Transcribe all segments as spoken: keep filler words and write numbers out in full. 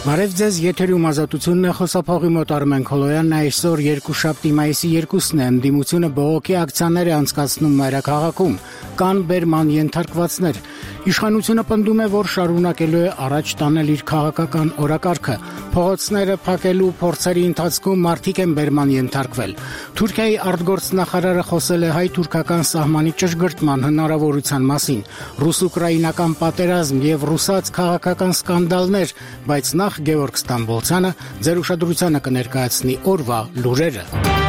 Բարև ձեզ, եթերում ազատությունն է, խոսափողի մոտ Արմեն Քոլոյանն, այսօր երկուշաբթի մայիսի երկուսն է, ընդդիմությունը բողոքի ակցիաներ է անցկացնում մայրաքաղաքում, կան բերման ենթարկվածներ։ Իշխանությունը պնդում է, որ շարունակելու է առաջ տանել իր քաղաքական օրակարգը։ Փողոցները փակելու փորձերի ընթացքում մարդիկ են բերման ենթարկվել։ Թուրքիայի արտգործնախարարը խոսել է հայ-թուրքական սահմանի ճշգրտման հնարավորության մասին, ռուս-ուկրաինական պատերազմ եւ ռուսաց քաղաքական սկանդալներ, բայց նախ Գևորգ Ստամբոլցյանը ձեր ուշադրությանը կներկայացնի օրվա լուրերը։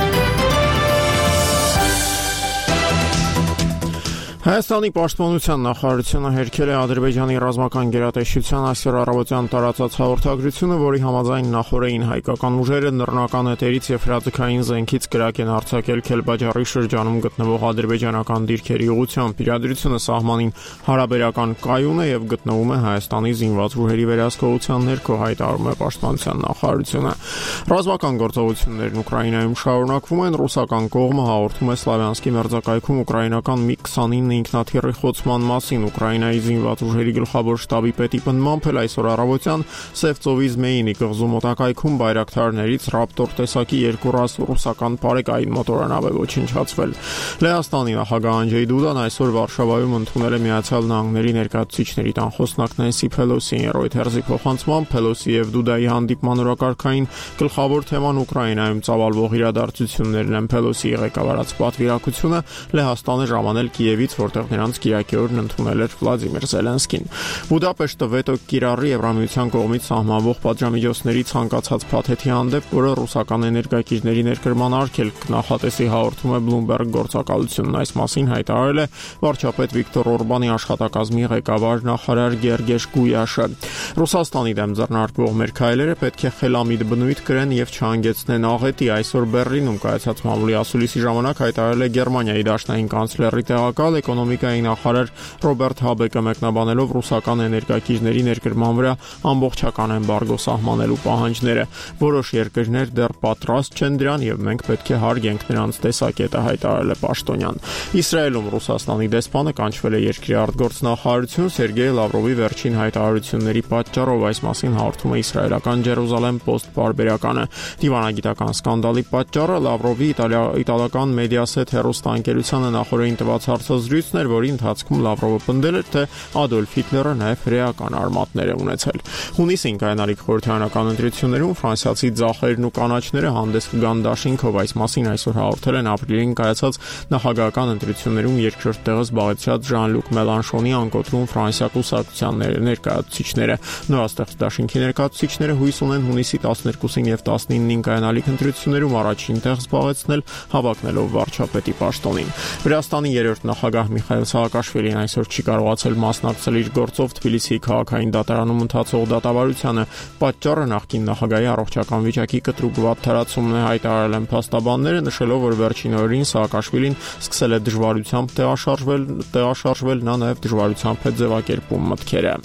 Հայաստանի պաշտպանության նախարարությունը հերքել է Ադրբեջանի ռազմական գերատեսչության այսօր առավոտյան տարածած հաղորդագրությունը, որի համաձայն նախօրեին հայկական ուժերը նռնական էտերից եւ հրաձգային զենքից կրակ են արձակել Քելբաջարի շրջանում գտնվող ադրբեջանական դիրքերի ուղղությամբ։ Իրադրությունը սահմանին հարաբերական կայուն է եւ գտնվում է Հայաստանի զինված ուժերի վերահսկողության ներքո, հայտարարում է պաշտպանության նախարարությունը։ Ռազմական գործողություններն Ուկրաինայում շարունակվում են, ռուսական կողմը հաղորդում է Սլավյանսկի մերձակայքում ուկրաինական մի քսանինը ինքնաթիռի խոցման մասին։ Ուկրաինայի զինված ուժերի գլխավոր շտաբի պետի պնդմամբ էլ այսօր առավոտյան Սևծովի Զմեյինի կղզու մոտակայքում բայրակթարներից Ռապտոր տեսակի երկու ռուսական պարեկային մոտորանավ է ոչնչացվել։ Լեհաստանի նախագահ Անջեյ Դուդան այսօր Վարշավայում ընդունել է Միացյալ Նահանգների ներկայացուցիչների տան խոսնակ Նենսի Փելոսիին։ Ռոյթերզի փոխանցմամբ Փելոսի եւ Դուդայի հանդիպման օրակարգային գլխավոր թեման Ուկրաինայում ծավալվող իրադարձություններն են։ Փելոսիի ղեկավարած պատվիրակությունը Լեհաստանը ժամանել Կիևից, որտեղ նրանց կիրակի օրն ընդունել էր Վլադիմիր Զելենսկին։ Բուդապեշտը վետո կիրառի Եվրամիության կողմից սահմանվող պատժամիջոցների ցանկացած փաթեթի հանդեպ, որը ռուսական էներգակիրների ներկրման արգելք նախատեսի, հաղորդում է Bloomberg գործակալությունն։ Այս մասին հայտարարել է վարչապետ Վիկտոր Օրբանի աշխատակազմի ղեկավար նախարար Գերգեշ Գույաշը։ Ռուսաստանի դեմ ձեռնարկվող մեր քայլերը պետք է խելամիտ բնույթ կրեն եւ չհանգեցնեն աղետի։ Այսօր Բեռլինում կայացած մամուլի ասուլիսի ժամանակ հայտարարել է Գերմանիայի դաշնային կանցլերի տեղակալ էկոնոմիկայի նախարար Ռոբերտ Հաբեկը, մեկնաբանելով ռուսական էներգակիրների ներկրման վրա ամբողջական էմբարգո սահմանելու պահանջները։ Որոշ երկրներ դեռ պատրաստ չեն դրան եւ մենք պետք է հարգենք նրանց տեսակետը, հայտարարել է պաշտոնյան։ Իսրայելում Ռուսաստանի դեսպանը կանչվել է երկրի արտգործնախարարություն Սերգեյ Լավրովի վերջին հայտարարությունների պատճառով, այս մասին հաղորդում է իսրայելական Ջերուսալեմ Post պարբերականը։ Դիվանագիտական սկանդալի պատճառը Լավրովի իտալական Mediaset հեռուստաընկերությանը նախորդին տված հարցազրույցն էր, որի ընթացքում Լավրովը պնդել էր, թե Ադոլֆ Հիտլերը նաև հրեական արմատներ է ունեցել։ Հունիսին կայանալիք խորհրդարանական ընտրություններում ֆրանսիացի ձախերն ու կանաչները հանդես կգան դաշինքով, այս մասին այսօր հաղորդել են ապրիլին կայացած նախագահական ընտրություններում երկրորդ տեղը զբաղեցրած Ժան-Լուկ Մելանշոնի անկոտրում Ֆրանսիա կուսակցության ներկայացուցիչները։ Նորաստեղծ դաշինքի ներկայացուցիչները հույս ունեն հունիսի տասներկուսին եւ տասնինին կայանալիք ընտրություններում առաջին տեղ զբաղեցնել, հավակնելով վարչապետի պաշտոնին։ Վրաստանի երրորդ նախագահ Միխայել Սահակաշվիլին այսօր չի կարողացել մասնակցել իր գործով Թբիլիսիի քաղաքային դատարանում ընթացող դատավարությանը։ Պատճառը նախկին նախագահի առողջական վիճակի կտրուկ վատթարացումն է, հայտարարել են փաստաբանները, նշելով, որ վերջին օրերին Սահակաշվիլին սկսել է դժվարությամբ տեղաշարժվել, տեղաշարժվել նա նաև դժվարությամբ է ձևակերպում մտքերը։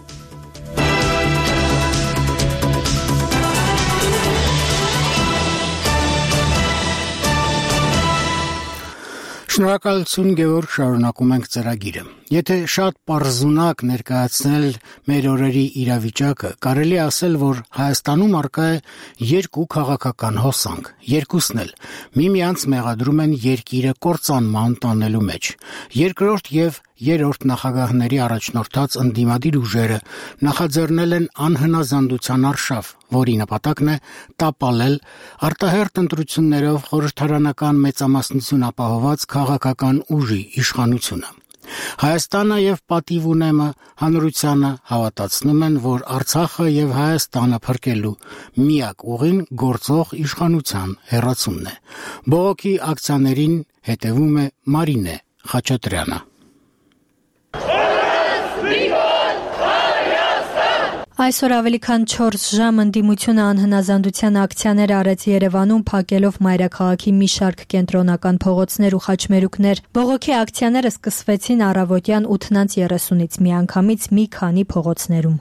Շնորհակալություն Գևորգ, շարունակում ենք ծրագիրը։ Եթե շատ պարզունակ ներկայացնել մեր օրերի իրավիճակը, կարելի է ասել, որ Հայաստանում առկա է երկու քաղաքական հոսանք, երկուսն էլ միմյանց մեղադրում են երկիրը կործանման տանելու մեջ։ Երկրորդ եւ երրորդ նախագահների առաջնորդած ընդդիմադիր ուժերը նախաձեռնել են անհնազանդության արշավ, որի նպատակն է տապալել արտահերթ ընտրություններով խորհրդարանական մեծամասնություն ապահոված քաղաքական ուժի իշխանությունը։ Հայաստանը եւ պատիվ ունեմը հանրությանը հավատացնում են, որ Արցախը եւ Հայաստանը փրկելու միակ ուղին գործող իշխանության հեռացումն է։ Բողոքի ակցիաներին հետևում է Մարինե Խաչատրյանը։ Այսօր ավելի քան չորս ժամ ընդդիմությունը անհնազանդության ակցիաներ արեց Երևանում, փակելով մայրաքաղաքի մի շարք կենտրոնական փողոցներ ու խաչմերուկներ։ Բողոքի ակցիաները սկսվեցին առավոտյան ութն երեսունից միանգամից մի քանի փողոցներում։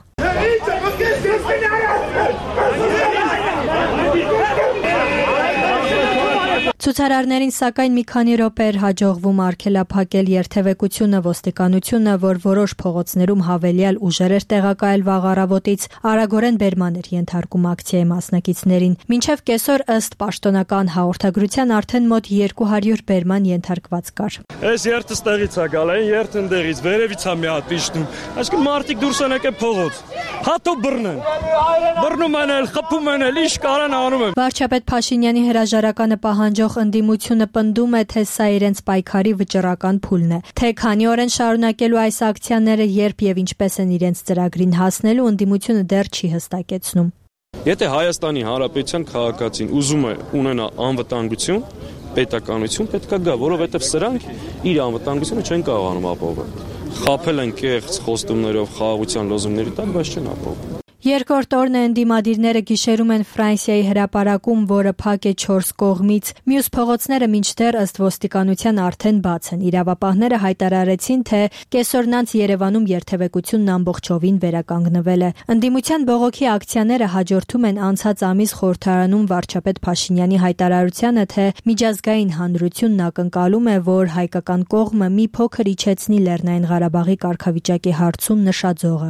Ցուցարարներին սակայն մի քանի րոպե էր հաջողվում արգելափակել երթևեկությունը, ոստիկանությունը, որ որոշ փողոցներում հավելյալ ուժեր էր տեղակայել վաղ առավոտից, արագորեն բերման էր ենթարկում ակցիայի մասնակիցներին։ Մինչև կեսօր ըստ պաշտոնական հաղորդագրության արդեն մոտ երկու հարյուր բերման ենթարկված կար։ Այս երթը ստեղից է գալ, այն երթը ընդեղից, վերևից է մի հատ իջնում։ Այսինքն մարդիկ դուրս են եկել փողոց։ Հատո բռնեն։ Բռնում են, խփում են, ինչ կարան անում են։ Վարչապետ Փաշինյանի հրաժարականը պահանջող ընդդիմությունը պնդում է, թե սա իրենց պայքարի վճռական փուլն է։ Թե քանի օր են շարունակելու այս ակցիաները, երբ եւ ինչպես են իրենց ծրագրին հասնելու, ընդդիմությունը դեռ չի հստակեցնում։ Եթե Հայաստանի Հանրապետության քաղաքացին ուզում է ունենա անվտանգություն, պետականություն պետք է գա, որովհետև սրանք իր անվտանգությունը չեն կարողանում ապահովել։ Խաբել են կեղծ խոստումներով, խաղաղության լոզունգների տակ, բայց չեն ապահովում։ Երկրորդ օրն է ընդդիմադիրները գիշերում են Ֆրանսիայի հրապարակում, որը փակ է չորս կողմից։ Մյուս փողոցները մինչդեռ ըստ ոստիկանության արդեն բաց են։ Իրավապահները հայտարարեցին, թե կեսօրնանց Երևանում երթևեկությունն ամբողջովին վերականգնվել է։ Ընդդիմության բողոքի ակցիաները հաջորդում են անցած ամիս խորհրդարանում վարչապետ Փաշինյանի հայտարարությանը, թե միջազգային հանրությունն ակնկալում է, որ հայկական կողմը մի փոքր իջեցնի Լեռնային Ղարաբաղի կարգավիճակի հարցում նշաձողը։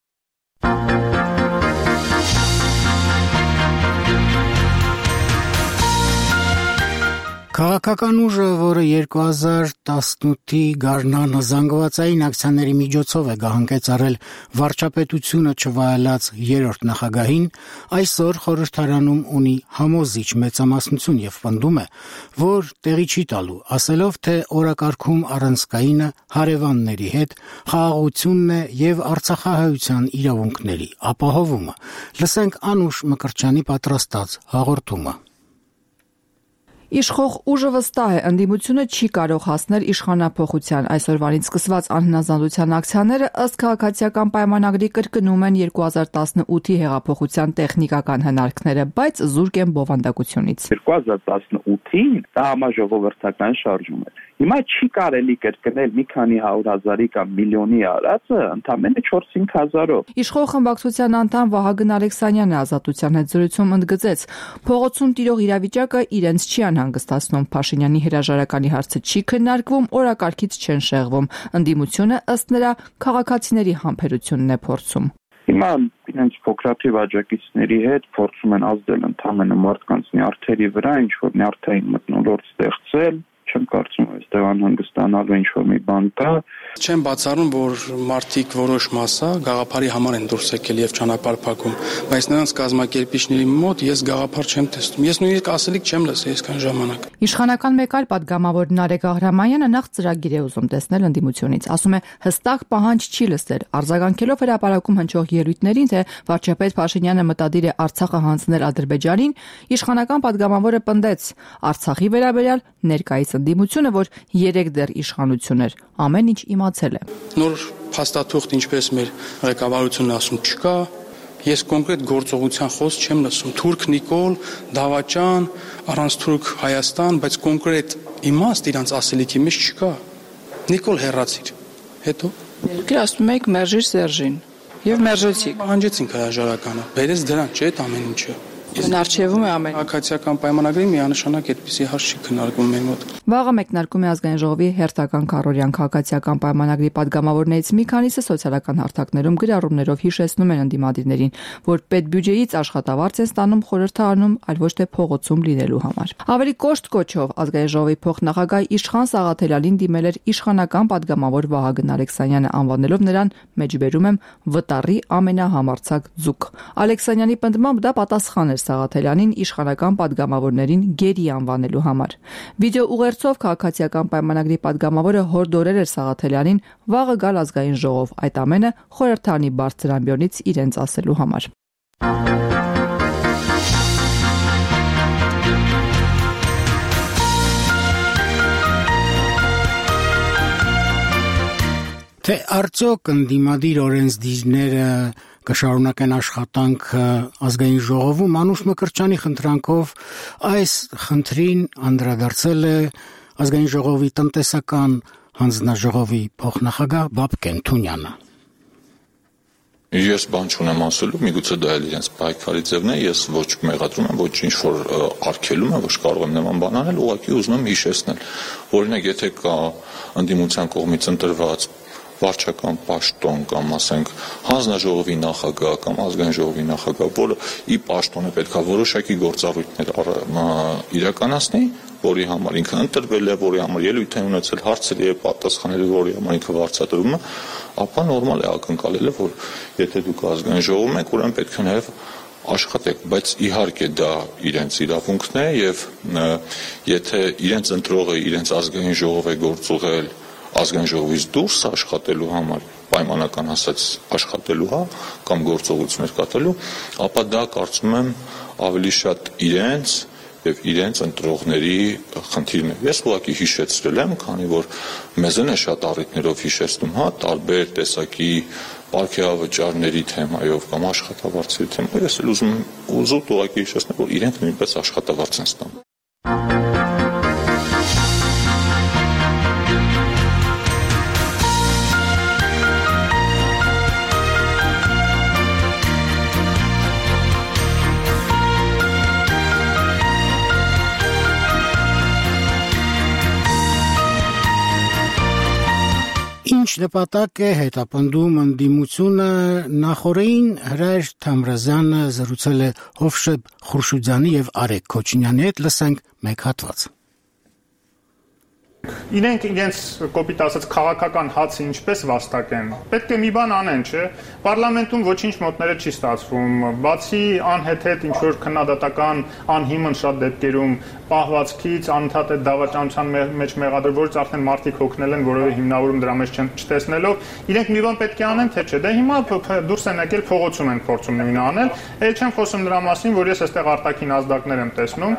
Քաղաքական ուժը, որը երկու հազար տասնութի գարնանը զանգվածային ակցիաների միջոցով է գահանկեցարել վարչապետությունը չվայելած երրորդ նախագահին, այսօր խորհրդարանում ունի համոզիչ մեծամասնություն եւ պնդում է, որ տեղի չի տալու, ասելով, թե օրակարգում առանցքայինը հարևանների հետ խաղաղությունն է եւ արցախահայության իրավունքների ապահովումը։ Լսենք Անուշ Մկրտչյանի պատրաստած հաղորդումը։ Իշխող ուժը վստահ է, ընդդիմությունը չի կարող հասնել իշխանափոխության։ Այսօրվանից սկսված անհնազանդության ակցիաները ըստ քաղաքացիական պայմանագրի կրկնում են երկու հազար տասնութի հեղափոխության տեխնիկական հնարքները, բայց զուրկ են բովանդակությունից։ երկու հազար տասնութին դա համաժողովրդական շարժում էր։ Հիմա չի կարելի կրկնել մի քանի հարյուր հազարի կամ միլիոնի արածը ընդամենը չորս-հինգ հազարով։ Իշխող խմբակցության անդամ Վահագն Ալեքսանյանը Ազատության հետ զրույցում ընդգծեց, փողոցում տիրող իրավիճակը իրենց չի անհանգստացնում, Փաշինյանի հրաժարականի հարցը չի քննարկվում, օրակարգից չեն շեղվում։ Ընդդիմությունը ըստ նրա քաղաքացիների համբերությունն է փորձում։ Հիմա իրենց փոքրաթիվ աջակիցների հետ փորձում են ազդել ընդամենը մարդկանց նյարդերի վրա, ինչ որ նյարդային մթնոլորտ ստեղծել։ Չեմ կարծում, որ այստեղ անհանգստանալու ինչ որ մի բան կա։ Չեմ բացառում, որ մարդիկ որոշ մասը գաղափարի համար են դուրս եկել եւ ճանապարհ փակում, բայց նրանց կազմակերպիչների մոտ ես գաղափար չեմ տեսնում։ Ես նույնիսկ ասելիք չեմ լսել այսքան ժամանակ։ Իշխանական մեկ այլ պատգամավոր Նարեկ Աղրամանյանը նախ ծրագիր է ուզում տեսնել ընդդիմությունից։ Ասում է, հստակ պահանջ չի լսել, արձագանքելով հրապարակում հնչող ելույթներին, թե վարչապետ Փաշինյանը մտադիր է Արցախը հանձնել Ադրբեջանին, իշխանական պատգամավորը պնդեց Արցախի վերաբերյալ ներկայիս ընդդիմությունը, որ երեք դեռ իշխանություն էր, ամեն ինչ իմացել է։ Նոր փաստաթուղթ, ինչպես մեր ղեկավարությունն ասում, չկա։ Ես կոնկրետ գործողության խոսք չեմ լսում։ Թուրք Նիկոլ, Դավաճան, առանց Թուրք Հայաստան, բայց կոնկրետ իմաստ իրանց ասելիքի մեջ չկա։ Նիկոլ հեռացիր։ Հետո Դուք ասում եք մերժիր Սերժին եւ մերժեցիք։ Պահանջեցինք հրաժարականը։ Բերեց դրան, չէ՞ այդ ամեն ինչը։ Հնարչևում է ամեն։ Քաղաքացիական պայմանագրի միանշանակ այդպիսի հարց չի քննարկվում մեր մոտ։ Վաղը մեկնարկում է ազգային ժողովի հերթական քառօրյան քաղաքացիական պայմանագրի падգամավորներից մի քանիսը սոցիալական հարթակներում գրառումներով հիշեցնում են ընդդիմադիրներին, որ պետբյուջեից աշխատավարձ են ստանում խորհրդարանում, այլ ոչ թե փողոցում լինելու համար։ Ավելի կոշտ կոչով ազգային ժողովի փոխնախագահ Իշխան Սաղաթելյանին դիմել էր իշխանական падգամավոր Վահագն Ալեքսանյանը, անվանելով նրան մեջբերում եմ վտարի ամենահամարձակ ձուկ։ Ալեքսանյանի պնդմամբ դա պատասխան էր Սաղաթելյանին իշխանական падգամավորներին գերի անվանելու համար։ Վիդեո ուղերձով քաղաքացիական պայմանագրի падգամավորը հորդորել էր Սաղաթելյանին վաղը գալ ազգային ժողով, այդ ամենը խորհրդարանի բարձր ամբիոնից իրենց ասելու համար։ Թե արդյոք ընդդիմադիր օրենսդիրները կշարունակեն աշխատանքը ազգային ժողովում, Անուշ Մկրտչյանի խնդրանքով այս խնդրին անդրադարձել է ազգային ժողովի տնտեսական հանձնաժողովի փոխնախագահ Բաբկեն Թունյանը։ Ես բան չունեմ ասելու, միգուցե դա էլ իրենց պայքարի ձևն է, ես ոչ մեղադրում եմ, ոչ ինչ որ արգելում եմ, ոչ կարող եմ նման բան անել, ուղղակի ուզում եմ հիշեցնել։ Օրինակ, եթե կա ընդդիմության կողմից ընտրված վարչական պաշտոն կամ ասենք հանձնաժողովի նախագահ կամ ազգային ժողովի նախագահ, որը ի պաշտոնը պետք է որոշակի գործառույթներ իրականացնի, որի համար ինքը ընտրվել է, որի համար ելույթ է ունեցել, հարցերի է պատասխանել, որի համար ինքը վարձատրում է, ապա նորմալ է ակնկալել, որ եթե դուք ազգային ժողովում եք, ուրեմն պետք է նաև աշխատեք, բայց իհարկե դա իրենց իրավունքն է եւ եթե իրենց ընտրողը իրենց ազգային ժողով է գործուղել ազգային ժողովից դուրս աշխատելու համար, պայմանական ասած աշխատելու, հա, կամ գործողություններ կատարելու, ապա դա կարծում եմ ավելի շատ իրենց եւ իրենց ընտրողների խնդիրն է։ Ես ուղղակի հիշեցրել եմ, քանի որ մեզ են շատ առիթներով հիշեցնում, հա, տարբեր տեսակի պարգևավճարների թեմայով կամ աշխատավարձերի թեմայով, ես էլ ուզում ուզում ուղղակի հիշեցնել, որ իրենք նույնպես աշխատավարձ են ստանում։ Ինչ նպատակ է հետապնդում ընդդիմությունը նախորդին Հրայր Թամրազյանը զրուցել է Հովշեփ Խուրշուդյանի եւ Արեգ Քոչինյանի հետ, լսենք մեկ հատված։ Իրենք իրենց կոպիտ ասած քաղաքական հացը ինչպես վաստակեն։ Պետք է մի բան անեն, չէ՞։ Պարլամենտում ոչինչ մոտները չի ստացվում, բացի անհեթեթ ինչ որ քննադատական անհիմն շատ դեպքերում պահվածքից, անընդհատ այդ դավաճանության մեջ մեղադրվորից արդեն մարդիկ հոգնել են, որովհետեւ հիմնավորում դրա մեջ չեն չտեսնելով, իրենք մի բան պետք է անեն, թե չէ։ Դե հիմա դուրս են եկել փողոցում են փորձում նույնը անել։ Էլ չեմ խոսում դրա մասին, որ ես այստեղ արտաքին ազդակներ եմ տեսնում,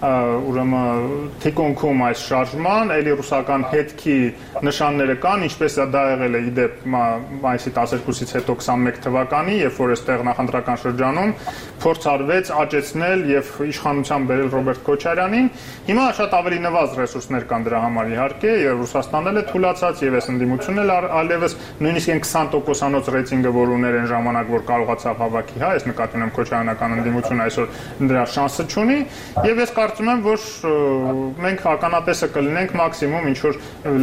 ուրեմն թիկունքում այս շարժման, էլի ռուսական հետքի նշանները կան, ինչպես դա եղել է իդեպ մայիսի տասներկուսից հետո քսանմեկ թվականի, երբ որ այստեղ նախընտրական շրջանում փորձ արվեց աճեցնել եւ իշխանության բերել Ռոբերտ Քոչարյանին։ Հիմա շատ ավելի նվազ ռեսուրսներ կան դրա համար իհարկե, եւ Ռուսաստանն էլ է թուլացած եւ այս ընդդիմությունն էլ այլևս նույնիսկ այն քսան տոկոսանոց ռեյտինգը, որ ուներ այն ժամանակ, որ կարողացավ հավաքի, հա, այս նկատի ունեմ Քոչարյանական ընդդիմությունը այսօր դրա շանսը չունի, եւ ես կարծում եմ, որ մենք ականատեսը կլինենք մաքսիմում ինչ որ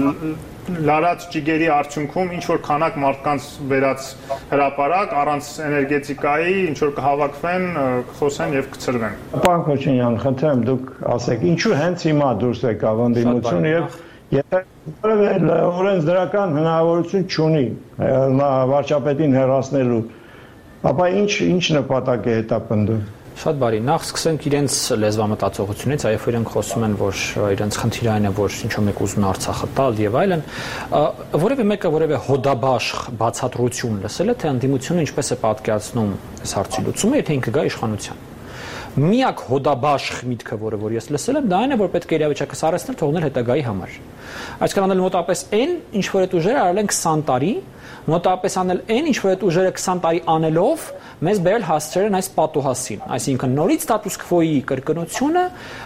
լարած ճիգերի արդյունքում ինչ որ քանակ մարդկանց վերած հրապարակ առանց էներգետիկայի ինչ որ կհավաքվեն, կխոսեն եւ կծրվեն։ Պարոն Քոչինյան, խնդրեմ դուք ասեք, ինչու հենց հիմա դուրս եկավ ընդդիմությունը եւ եթե որևէ օրենսդրական հնարավորություն չունի վարչապետին հեռացնելու, ապա ինչ ինչ նպատակ է հետապնդում։ Շատ բարի, նախ սկսենք իրենց լեզվամտածողությունից, այո, իրենք խոսում են, որ իրենց խնդիրը այն է, որ ինչ-որ մեկ ուզում Արցախը տալ եւ այլն, որևէ մեկը որևէ հոդաբաշխ բացատրություն լսել է, թե ընդդիմությունը ինչպես է պատկերացնում այս հարցի լուծումը, եթե ինքը գա իշխանության։ Միակ հոդաբաշխ միտքը, որը որ ես լսել եմ, դա այն է, որ պետք է իրավիճակը սարեցնել, թողնել հետագայի համար։ Այսինքն անել մոտապես այն, ինչ որ այդ ուժերը արել են քսան տարի, մոտապես անել այն, ինչ որ այդ ուժերը քսան տարի անելով մեզ բերել հասցրել են այս պատուհասին, այսինքն նորից ստատուս քվոյի կրկնությունը,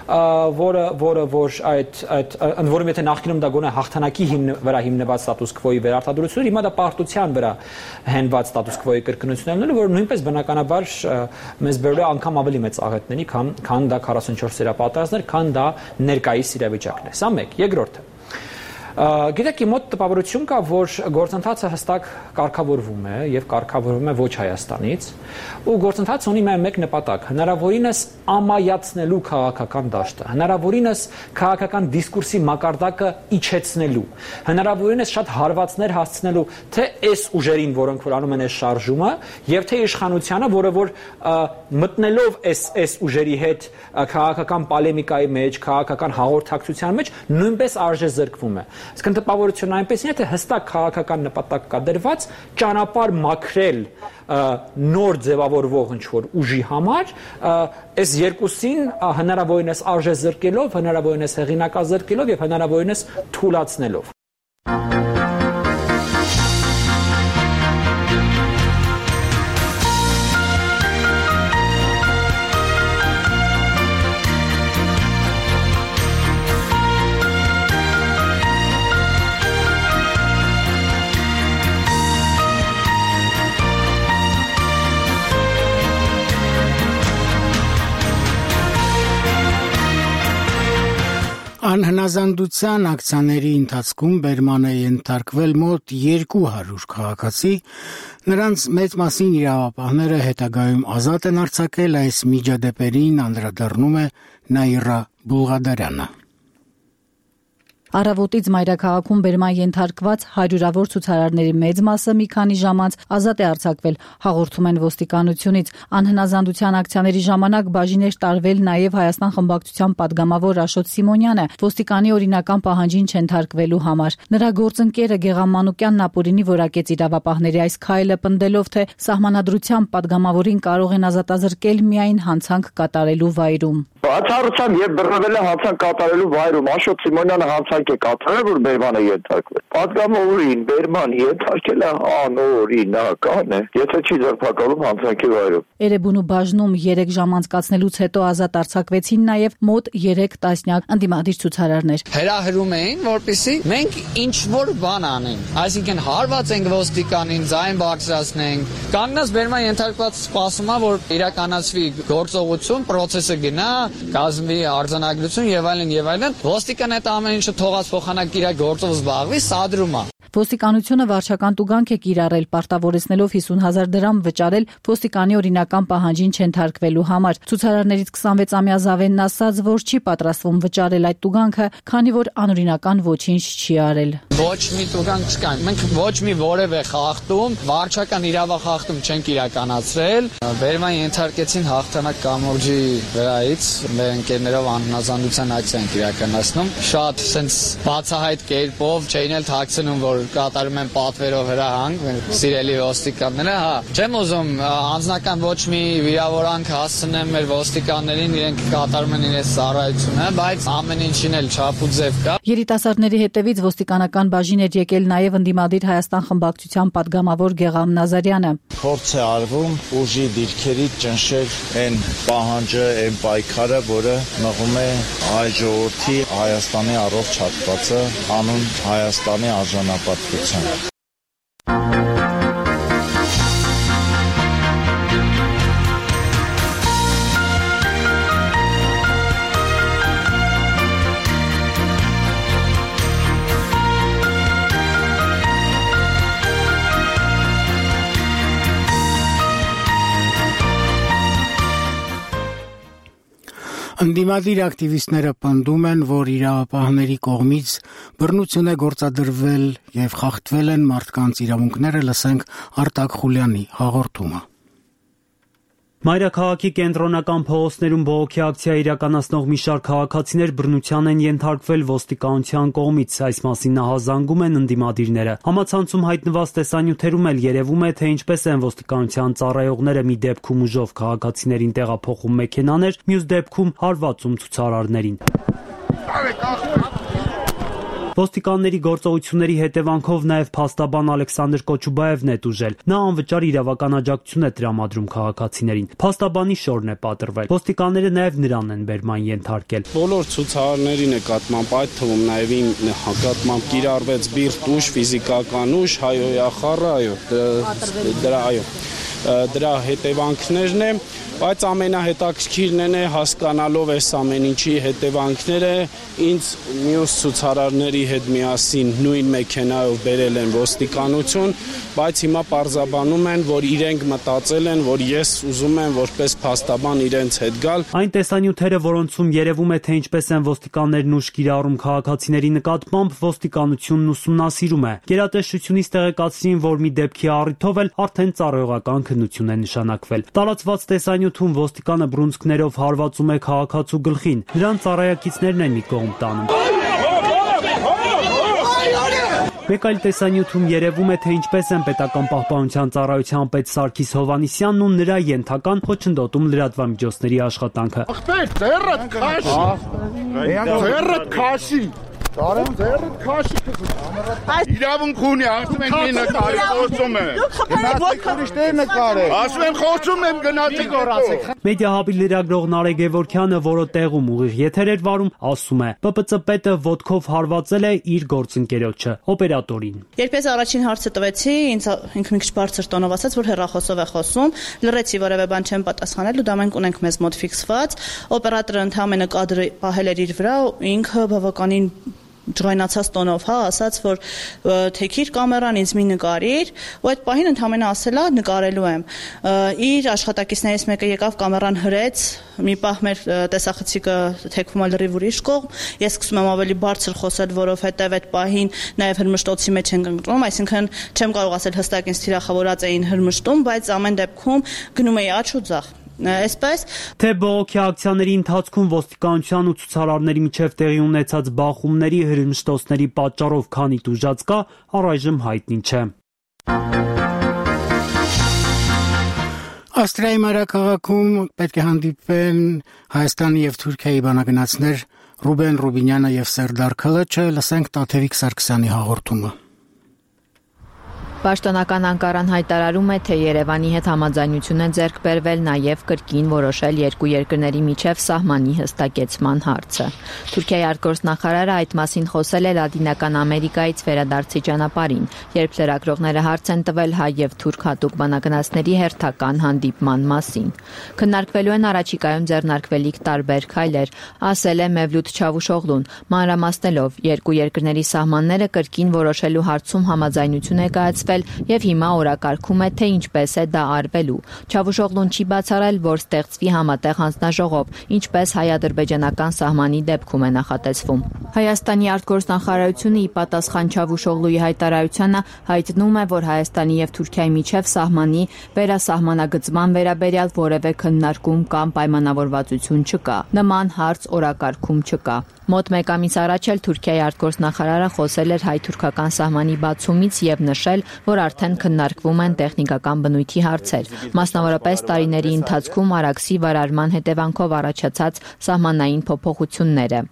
որը որը որ այդ այդ ընդ որում եթե նախկինում դա գոնե հաղթանակի վրա հիմնված ստատուս քվոյի վերարտադրություն, հիմա դա պարտության վրա հենված ստատուս քվոյի կրկնությունն է, որը նույնպես բնականաբար մեզ բերել է անգամ ավելի մեծ աղետների, քան քան դա քառասունչորս սերապատերազմներ, քան դա ներկայիս իրավիճակն է։ Սա մեկ, երկրորդը Գիտեք, իմ մոտ տպավորություն կա, որ գործընթացը հստակ կարգավորվում է եւ կարգավորվում է ոչ Հայաստանից, ու գործընթացը ունի միայն մեկ նպատակ՝ հնարավորինս ամայացնելու քաղաքական դաշտը, հնարավորինս քաղաքական դիսկուրսի մակարդակը իջեցնելու, հնարավորինս շատ հարվածներ հասցնելու թե այս ուժերին, որոնք որ անում են այս շարժումը, եւ թե իշխանությանը, որը որ մտնելով այս այս ուժերի հետ քաղաքական պոլեմիկայի մեջ, քաղաքական հաղորդակցության մեջ նույնպես արժե զրկվում է։ Այսինքն տպավորությունն այնպես է, թե հստակ քաղաքական նպատակ կա դրված ճանապարհ մաքրել նոր ձևավորվող ինչ-որ ուժի համար, այս երկուսին հնարավորինս արժե զրկելով, հնարավորինս հեղինակազրկելով եւ հնարավորինս թուլացնելով։ Անհնազանդության ակցիաների ընթացքում բերման է ենթարկվել մոտ երկու հարյուր քաղաքացի, նրանց մեծ մասին իրավապահները հետագայում ազատ են արձակել, այս միջադեպերին անդրադառնում է Նաիրա Բուլղադարյանը։ Առավոտից մայրաքաղաքում բերման ենթարկված հարյուրավոր ցուցարարների մեծ մասը մի քանի ժամ անց ազատ է արձակվել, հաղորդում են ոստիկանությունից։ Անհնազանդության ակցիաների ժամանակ բաժին էր տարվել նաև Հայաստան խմբակցության падգամավոր Աշոտ Սիմոնյանը, ոստիկանի օրինական պահանջին չենթարկվելու համար։ Նրա գործընկերը Գեղամ Մանուկյանն ապօրինի որակեց իրավապահների այս քայլը, պնդելով, թե սահմանադրությամբ падգամավորին կարող են ազատազրկել միայն հանցանք կատարելու վայրում։ Բացառությամբ եւ բռնվել է հանցանք կատարելու վայրում Աշոտ Սիմոնյանը հանցանք է կատարել, որ բերմանը ենթարկվել։ Պատգամավորին բերման ենթարկելը անօրինական է, եթե չի ձերբակալում հանցանքի վայրում։ Էրեբունու բաժնում երեք ժամ անցկացնելուց հետո ազատ արձակվեցին նաև մոտ երեք տասնյակ ընդդիմադիր ցուցարարներ։ Հրահրում էին, որպեսզի մենք ինչ որ բան անենք, այսինքն հարված ենք ոստիկանին, ձայն բարձրացնենք։ Կանգնած բերման ենթարկված սպասում է, որ իրականացվի գործողություն, process-ը գնա, կազմվի արձանագրություն եւ այլն եւ այլն։ Ոստիկանը այդ ամեն ինչը թողած փոխանակ իր գործով զբաղվի, սադրում է։ Ոստիկանությունը վարչական տուգանք է կիրառել, պարտավորեցնելով հիսուն հազար դրամ վճարել ոստիկանի օրինական պահանջին չենթարկվելու համար։ Ցուցարարներից քսանվեցամյա Զավենն ասաց, որ չի պատրաստվում վճարել այդ տուգանքը, քանի որ անօրինական ոչինչ չի արել։ Ոչ մի տուգանք չկա։ Մենք ոչ մի որևէ խախտում, վարչական իրավախախտում չենք իրականացրել։ Բերման ենթարկեցին հաղթանակ կամուրջի վրայից, մեր ընկերներով անհնազանդության ակցիա ենք իրականացնում։ Շատ sense բացահայտ կերպով չէին էլ թաքցնում, որ կատարում են պատվերով հրահանգ, սիրելի ոստիկանները, հա, չեմ ուզում անձնական ոչ մի վիրավորանք հասցնեմ մեր ոստիկաններին, իրենք կատարում են իրենց ծառայությունը, բայց ամեն ինչին էլ չափ ու ձև կա։ Երիտասարդների հետևից ոստիկանական բաժին էր եկել նաև ընդդիմադիր Հայաստան խմբակցության падգամավոր Գեղամ Նազարյանը։ Փորձ է արվում ուժի դիրքերից ճնշել այն պահանջը, այն պայքարը, որը մղում է հայ ժողովրդի Հայաստանի առողջ հատվածը հանուն Հայաստանի արժանապատվության։ Ընդդիմադիր ակտիվիստները պնդում են, որ իրավապահների կողմից բռնություն է գործադրվել եւ խախտվել են մարդկանց իրավունքները, լսենք Արտակ Խուլյանի հաղորդումը։ Մայրաքաղաքի կենտրոնական փողոցներում բողոքի ակցիա իրականացնող մի շարք քաղաքացիներ բռնության են ենթարկվել ոստիկանության կողմից, այս մասին նահազանգում են ընդդիմադիրները։ Համացանցում հայտնված տեսանյութերում էլ երևում է, թե ինչպես են ոստիկանության ծառայողները մի դեպքում ուժով քաղաքացիներին տեղափոխում մեքենաներ, մյուս դեպքում հարվածում ցուցարարներին։ Ոստիկանների գործողությունների հետևանքով նաև փաստաբան Ալեքսանդր Կոչուբաևն է տուժել։ Նա անվճար իրավական աջակցություն է տրամադրում քաղաքացիներին։ Փաստաբանի շորն է պատրվել։ Ոստիկանները նաև նրան են բերման ենթարկել։ Բոլոր ցուցարարների նկատմամբ, այդ թվում նաև իմ նկատմամբ կիրառվեց բիրտ ուժ, ֆիզիկական ուժ, հայոյախառը, այո, դրա այո, դրա հետևանքներն է, բայց ամենահետաքրքիրն է հասկանալով այս ամեն ինչի հետևանքները, ինձ մյուս ցուցարարների հետ միասին նույն մեքենայով բերել են ոստիկանություն, բայց հիմա պարզաբանում են, որ իրենք մտածել են, որ ես ուզում եմ որպես փաստաբան իրենց հետ գալ։ Այն տեսանյութերը, որոնցում երևում է, թե ինչպես են ոստիկաններն ուժ կիրառում քաղաքացիների նկատմամբ, ոստիկանությունն ուսումնասիրում է։ Գերատեսչությունից տեղեկացրին, որ մի դեպքի առիթով էլ արդեն ծառայողական քննություն է նշանակվել։ Տարածված տեսանյութում ոստիկանը բռունցքներով հարվածում է քաղաքացու գլխին։ Նրան ծառայակիցներն են մի կողմ տանում։ Մեկ այլ տեսանյութում երևում է, թե ինչպես են պետական պահպանության ծառայության պետ Սարգիս Հովհաննիսյանն ու նրա ենթական խոչընդոտում լրատվամիջոցների աշխատանքը։ Ախպեր, ձեռդ քաշի։ Ձեռդ քաշի։ Կարեմ ձեռդ քաշի քս։ Իրավունք ունի, ասում են մի նկարի խոսում է։ Գնացեք ուրիշներ նկարեք։ Ասում են խոսում եմ գնացեք գորացեք։ Մեդիահաբի լրագրող Նարեկ Գևորգյանը, որը տեղում ուղիղ եթեր էր վարում, ասում է. Պ Պ Ց պետը ոտքով հարվածել է իր գործընկերոջը, օպերատորին։ Երբ ես առաջին հարցը տվեցի, ինձ ինքը մի քիչ բարձր տոնով ասաց, որ հեռախոսով է խոսում, լռեցի, որևէ բան չեմ պատասխանել ու դա մենք ունենք մեզ մոտ ֆիքսված։ Օպերատորը ընդհանրապես կադրը պահել էր իր վրա, ինքը բավականին ջղայնացած տոնով, հա, ասաց, որ թեքիր կամերան, ինձ մի նկարիր, ու այդ պահին ընդհանրապես ասելա նկարելու եմ։ Իր աշխատակիցներից մեկը եկավ կամերան հրեց, մի պահ մեր տեսախցիկը թեքվում է լրիվ ուրիշ կողմ, ես սկսում եմ ավելի բարձր խոսել, որովհետև այդ պահին նաև հրմշտոցի մեջ ենք ընկնում, այսինքն չեմ կարող ասել հստակ ինձ թիրախավորած էին հրմշտում, բայց ամեն դեպքում գնում էի աջ ու ձախ։ Այսպես թե բողոքի ակցիաների ընթացքում ոստիկանության ու ցուցարարների միջև տեղի ունեցած բախումների հրմշտոցների պատճառով քանի տուժած կա, առայժմ հայտնի չէ։ Ավստրիայի մայրաքաղաքում պետք է հանդիպեն Հայաստանի եւ Թուրքիայի բանագնացներ Ռուբեն Ռուբինյանը եւ Սերդար Քլաչը, լսենք Տաթևիկ Սարգսյանի հաղորդումը։ Պաշտոնական Անկարան հայտարարում է, թե Երևանի հետ համաձայնություն է ձեռք բերվել նաև կրկին որոշել երկու երկրների միջև սահմանի հստակեցման հարցը։ Թուրքիայի արտգործնախարարը այդ մասին խոսել է Լատինական Ամերիկայից վերադարձի ճանապարհին, երբ լրագրողները հարց են տվել հայ եւ թուրք հատուկ բանագնացների հերթական հանդիպման մասին։ Քննարկվելու են առաջիկայում ձեռնարկվելիք տարբեր քայլեր, ասել է Մևլութ Չավուշօղլուն, մանրամասնելով երկու երկրների սահմանները կրկին որոշելու հարցում համաձայնություն է կայացվել եւ հիմա օրակարգում է, թե ինչպես է դա արվելու։ Չավուշօղլուն չի բացառել, որ ստեղծվի համատեղ հանձնաժողով, ինչպես հայ-ադրբեջանական սահմանի դեպքում է նախատեսվում։ Հայաստանի արտգործնախարարությունը ի պատասխան Չավուշօղլուի հայտարարությանը հայտնում է, որ Հայաստանի եւ Թուրքիայի միջև սահմանի վերասահմանագծման վերաբերյալ որևէ քննարկում կամ պայմանավորվածություն չկա։ Նման հարց օրակարգում չկա։ Մոտ մեկ ամիս առաջ էլ Թուրքիայի արտգործնախարարը խոսել էր հայ-թուրքական սահմանի բացումից եւ նշել, որ արդեն քննարկվում են տեխնիկական բնույթի հարցեր, մասնավորապես տարիների ընթացքում Արաքսի վարարման հետևանքով առաջացած սահմանային փոփոխությունները։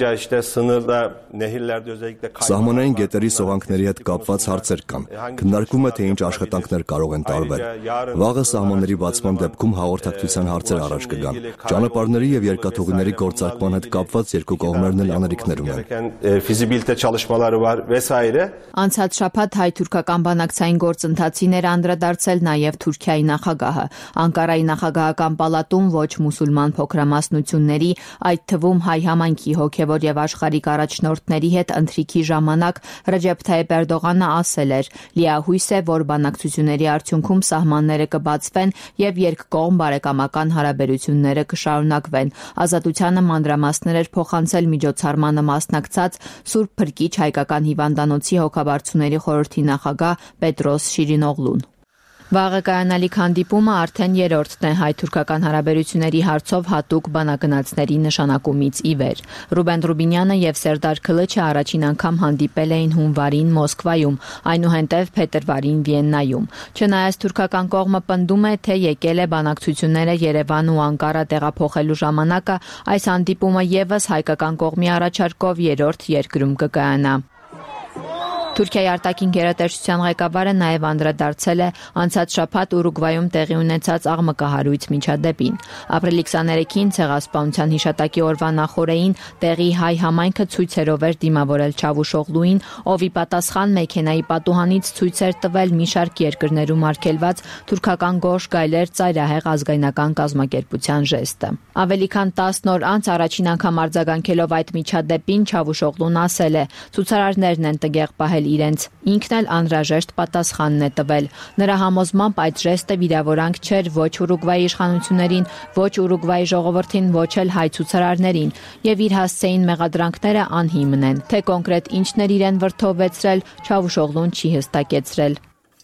Սահմանային գետերի սողանքների հետ կապված հարցեր կան։ Քննարկվում է, թե ինչ աշխատանքներ կարող են տարվել։ Վաղը սահմանների բացման դեպքում հաղորդակցության հարցեր առաջ կգան։ Ճանապարհների եւ երկաթուղիների գործարկման հետ կապված երկու կողմերն էլ անելիքներ ունեն։ Անցած շաբաթ հայ-թուրքական բանակցային գործընթացին էր անդրադարձել նաև Թուրքիայի նախագահը։ Անկարայի նախագահական պալատում ոչ մուսուլման փոքրամասնությունների, այդ թվում հայ համայնքի հոգևոր եւ աշխարհիկ առաջնորդների հետ ընթրիքի ժամանակ Ռեջեփ Թայիփ Էրդողանը ասել էր. «Լիահույս է, որ բանակցությունների արդյունքում սահմանները կբացվեն եւ երկկողմ բարեկամական հարաբերությունները կշարունակվեն»։ Ազատությանը մանրամասներ էր փոխանցել միջոցառմանը մասնակցած Սուրբ Փրկիչ հայկական հիվանդանոցի հոգաբարձուների խորհրդի նախագահ Պետրոս Շիրինօղլուն։ Վաղը կայանալիք հանդիպումը արդեն երրորդն է հայ-թուրքական հարաբերությունների հարցով հատուկ բանագնացների նշանակումից ի վեր։ Ռուբեն Ռուբինյանը եւ Սերդար Քլաչը առաջին անգամ հանդիպել էին հունվարին Մոսկվայում, այնուհետև փետրվարին Վիեննայում։ Չնայած թուրքական կողմը պնդում է, թե եկել է բանակցությունները Երևան ու Անկարա տեղափոխելու ժամանակը, այս հանդիպումը եւս հայկական կողմի առաջարկով երրորդ երկրում կկայանա։ Թուրքիայի արտաքին գերատեսչության ղեկավարը նաև անդրադարձել է անցած շաբաթ Ուրուգվայում տեղի ունեցած աղմկահարույց միջադեպին։ Ապրիլի քսաներեքին ցեղասպանության հիշատակի օրվա նախօրեին տեղի հայ համայնքը ցույցերով էր դիմավորել Չավուշօղլուին, ով ի պատասխան մեքենայի պատուհանից ցույց էր տվել մի շարք երկրներում արգելված թուրքական գորշ գայլեր ծայրահեղ ազգայնական կազմակերպության ժեստը։ Ավելի քան տասն օր անց առաջին անգամ արձագանքելով այդ միջադեպին Չավուշօղլուն ասել է. «Ցուցարարներն են տգեղ պահել իրենց, ինքն էլ անհրաժեշտ պատասխանն է տվել։ Նրա համոզմամբ այդ ժեստը վիրավորանք չէր ոչ Ուրուգվայի իշխանություններին, ոչ Ուրուգվայի ժողովրդին, ոչ էլ հայ ցուցարարներին, եւ իր հասցեին մեղադրանքները անհիմն են։ Թե կոնկրետ ինչն էր իրեն վրդովվեցրել, Չավուշօղլուն չի հստակեցրել»։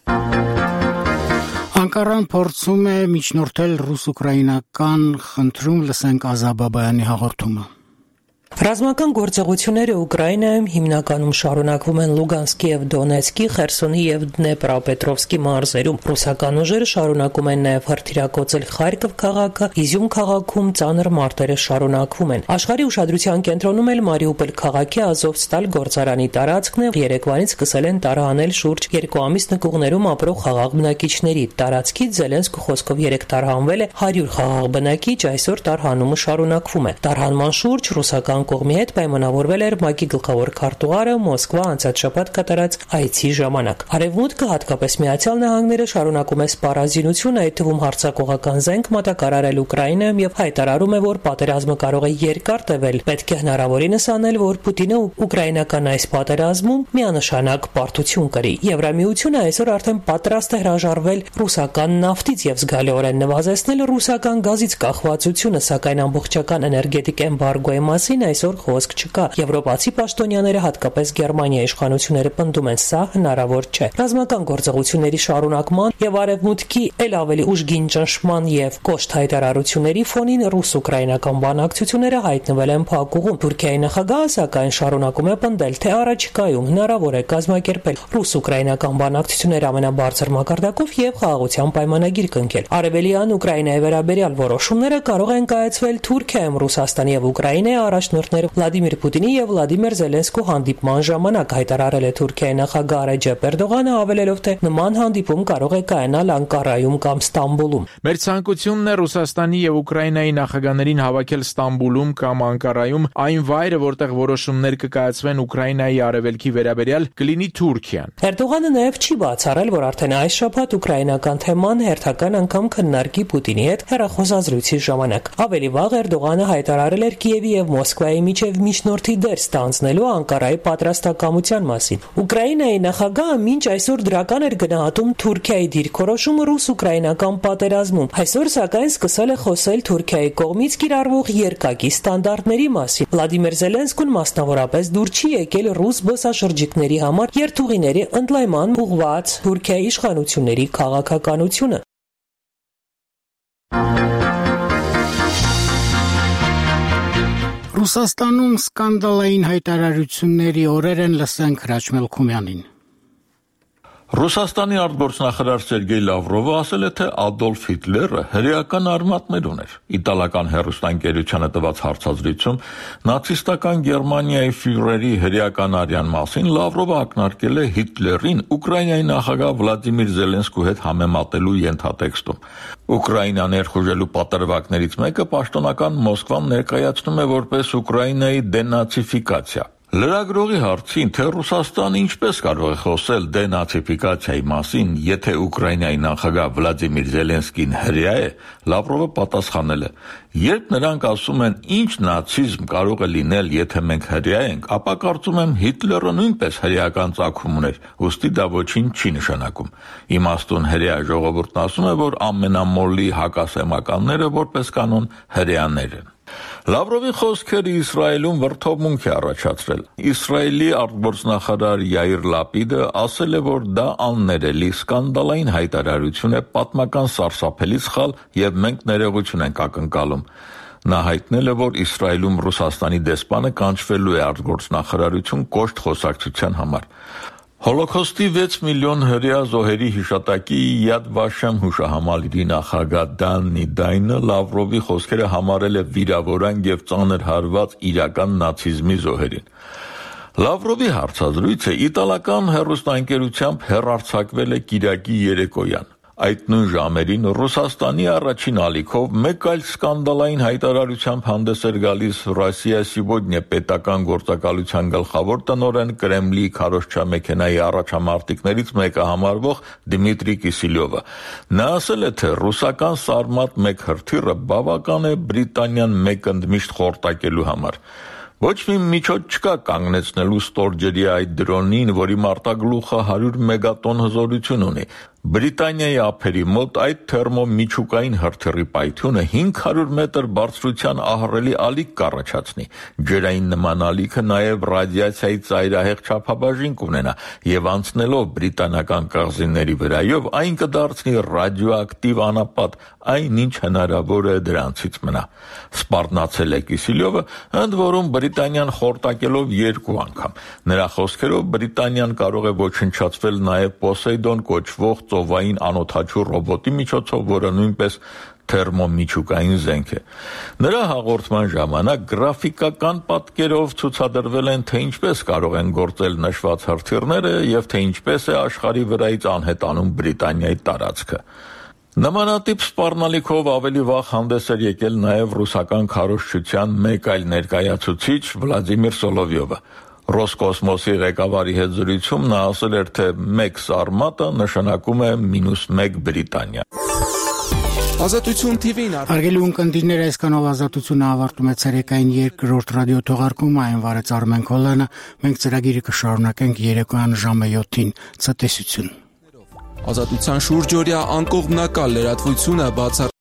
Անկարան փորձում է միջնորդել ռուս-ուկրաինական խնդրում, լսենք Ազա Բաբայանի հաղորդումը։ Ռազմական գործողությունները Ուկրաինայում հիմնականում շարունակվում են Լուգանսկի եւ Դոնեցկի, Խերսոնի եւ Դնեպրոպետրովսկի մարզերում։ Ռուսական ուժերը շարունակում են նաեւ հրթիռակոծել Խարկով քաղաքը, Իզյում քաղաքում ծանր մարտերը շարունակվում են։ Աշխարհի ուշադրության կենտրոնում էլ Մարիուպոլ քաղաքի Ազովստալ գործարանի տարածքն է։ Երեկվանից սկսել են տարհանել շուրջ երկու ամիս նկուղներում ապրող խաղաղ բնակիչների։ Տարածքից Զելենսկու խոսքով երեք տարհանվել է հարյուր խաղաղ բնակիչ, այսօր տարհանումը շարունակվում է։ Տարհանման շուրջ ռուսական կողմի հետ պայմանավորվել էր ՄԱԿ-ի գլխավոր քարտուղարը Մոսկվա անցած շաբաթ կատարած այցի ժամանակ։ Արևմուտքը, հատկապես Միացյալ Նահանգները, շարունակում է սպառազինություն, այդ թվում հարձակողական զենք մատակարարել Ուկրաինայում եւ հայտարարում է, որ պատերազմը կարող է երկար տևել։ Պետք է հնարավորինս անել, որ Պուտինը ուկրաինական այս պատերազմում միանշանակ պարտություն կրի։ Եվրամիությունը այսօր արդեն պատրաստ է հրաժարվել ռուսական նավթից եւ զգալիորեն նվազեցնել ռուսական գազից կախվածությունը, սակայն ամբողջական էներգետիկ էմբարգոյի մասին այսօր խոսք չկա։ Եվրոպացի պաշտոնյաները, հատկապես Գերմանիայի իշխանությունները պնդում են, սա հնարավոր չէ։ Ռազմական գործողությունների շարունակման եւ արևմուտքի ել ավելի ուժգին ճնշման եւ կոշտ հայտարարությունների ֆոնին ռուս-ուկրաինական բանակցությունները հայտնվել են փակուղում։ Թուրքիայի նախագահը, սակայն, շարունակում է պնդել, թե առաջիկայում հնարավոր է կազմակերպել ռուս-ուկրաինական բանակցություններ ամենաբարձր մակարդակով եւ խաղաղության պայմանագիր կնքել։ Արևելյան Ուկրաինայի վերաբերյալ որոշումները կարող են կայացվել Թուրքիայում Ռուսաստանի եւ Ուկրաինայի առաջնորդներ Վլադիմիր Պուտինի եւ Վլադիմիր Զելենսկու հանդիպման ժամանակ, հայտարարել է Թուրքիայի նախագահ Ռեջեփ Էրդողանը, հավելելով, թե նման հանդիպում կարող է կայանալ Անկարայում կամ Ստամբուլում։ Մեր ցանկությունն է Ռուսաստանի եւ Ուկրաինայի նախագահներին հավաքել Ստամբուլում կամ Անկարայում, այն վայրը, որտեղ որոշումներ կկայացվեն Ուկրաինայի արևելքի վերաբերյալ, կլինի Թուրքիան։ Էրդողանը նաեւ չի բացառել, որ արդեն այս շաբաթ ուկրաինական թեման հերթական անգամ քննարկի Պուտինի հետ հեռախոսազրույցի ժամանակ։ Ավելի վաղ Էրդողանը հայտարարել էր Կիևի եւ Մոսկվայի միջև միջնորդի դեր ստանձնելու Անկարայի պատրաստակամության մասին։ Ուկրաինայի նախագահը մինչ այսօր դրական էր գնահատում Թուրքիայի դիրքորոշումը ռուս-ուկրաինական պատերազմում։ Այսօր, սակայն, սկսել է խոսել Թուրքիայի կողմից կիրառվող երկակի ստանդարտների մասին։ Վլադիմիր Զելենսկուն մասնավորապես դուր չի եկել ռուս զբոսաշրջիկների համար երթուղիների ընդլայնման ուղղված Թուրքիայի իշխանությունների քաղաքականությունը։ Ռուսաստանում սկանդալային հայտարարությունների օրեր են, լսենք Հրաչ Մելքումյանին։ Ռուսաստանի արտգործնախարար Սերգեյ Լավրովը ասել է, թե Ադոլֆ Հիտլերը հրեական արմատներ ուներ։ Իտալական հեռուստաընկերությանը տված հարցազրույցում նացիստական Գերմանիայի ֆյուրերի հրեական արյան մասին Լավրովը ակնարկել է Հիտլերին Ուկրաինայի նախագահ Վլադիմիր Զելենսկու հետ համեմատելու ենթատեքստում։ Ուկրաինա ներխուժելու պատրվակներից մեկը պաշտոնական Մոսկվան ներկայացնում է որպես Ուկրաինայի դենացիֆիկացիա։ Լրագրողի հարցին, թե Ռուսաստանը ինչպես կարող է խոսել դենացիֆիկացիայի մասին, եթե Ուկրաինայի նախագահ Վլադիմիր Զելենսկին հրեա է, Լավրովը պատասխանել է. Երբ նրանք ասում են, ինչ նացիզմ կարող է լինել, եթե մենք հրեա ենք, ապա կարծում եմ Հիտլերը նույնպես հրեական ծագում ուներ, ուստի դա ոչինչ չի նշանակում։ Իմաստուն հրեա ժողովուրդն ասում է, որ ամենամոլի հակասեմականները որպես կանոն հրեաներ են։ Լավրովի խոսքերը Իսրայելում վրդովմունք է առաջացրել։ Իսրայելի արտգործնախարար Յայիր Լապիդը ասել է, որ դա աններելի սկանդալային հայտարարություն է, պատմական սարսափելի սխալ եւ մենք ներողություն ենք ակնկալում։ Նա հայտնել է, որ Իսրայելում Ռուսաստանի դեսպանը կանչվելու է արտգործնախարարություն կոշտ խոսակցության համար։ Հոլոքոստի վեց միլիոն հրեա զոհերի հիշատակի Յադ Վաշեմ հուշահամալիրի նախագահ Դաննի Դայնը Լավրովի խոսքերը համարել է վիրավորանք եւ ծանր հարված իրական նացիզմի զոհերին։ Լավրովի հարցազրույցը իտալական հեռուստաընկերությամբ հեռարձակվել է կիրակի երեկոյան։ Այդ նույն ժամերին Ռուսաստանի առաջին ալիքով մեկ այլ սկանդալային հայտարարությամբ հանդես էր գալիս Ռոսիա Սիգոդնյա պետական գործակալության գլխավոր տնօրեն Կրեմլի քարոզչամեքենայի առաջամարտիկներից մեկը համարվող Դմիտրի Կիսիլյովը։ Նա ասել է, թե ռուսական Սարմատ մեկ հրթիռը բավական է Բրիտանիան մեկ ընդմիշտ խորտակելու համար։ Ոչ մի միջոց չկա կանգնեցնելու ստորջրի այդ դրոնին, որի մարտագլուխը հարյուր մեգատոն հզորություն ունի։ Բրիտանիայի ափերի մոտ այդ թերմոմիջուկային հրթիռի պայթյունը հինգ հարյուր մետր բարձրության ահռելի ալիք կառաջացնի։ Ջրային նման ալիքը նաև ռադիացիայի ծայրահեղ չափաբաժին կունենա եւ անցնելով բրիտանական կղզիների վրայով այն կդարձնի ռադիոակտիվ անապատ, այնինչ հնարավոր է դրանցից մնա։ Սպառնացել է Կիսիլյովը, ընդ որում Բրիտանիան խորտակելով երկու անգամ։ Նրա խոսքերով Բրիտանիան կարող է ոչնչացվել նաև Պոսեյդոն կոչվող ծովային անօդաչու ռոբոտի միջոցով, որը նույնպես թերմոմիջուկային զենք է։ Նրա հաղորդման ժամանակ գրաֆիկական պատկերով ցուցադրվել են, թե ինչպես կարող են գործել նշված հրթիռները եւ թե ինչպես է աշխարհի վրայից անհետանում Բրիտանիայի տարածքը։ Նմանատիպ սպառնալիքով ավելի վաղ հանդես էր եկել նաև ռուսական քարոզչության մեկ այլ ներկայացուցիչ Վլադիմիր Սոլովյովը։ Ռոսկոսմոսի ղեկավարի հետ զրույցում նա ասել էր, թե մեկ սարմատը նշանակում է մինուս մեկ Բրիտանիա։ Ազատություն T V-ն Արգելի ունկնդիրներ, այսքանով Ազատությունը ավարտում է ցերեկային երկրորդ ռադիոթողարկումը, այն վարեց Արմեն Քոլյանը։ Մենք ծրագիրը կշարունակենք երեկոյան ժամը յոթին։ Ցտեսություն։ Ազատության շուրջօրյա անկողմնակալ լրատվությունը բացառ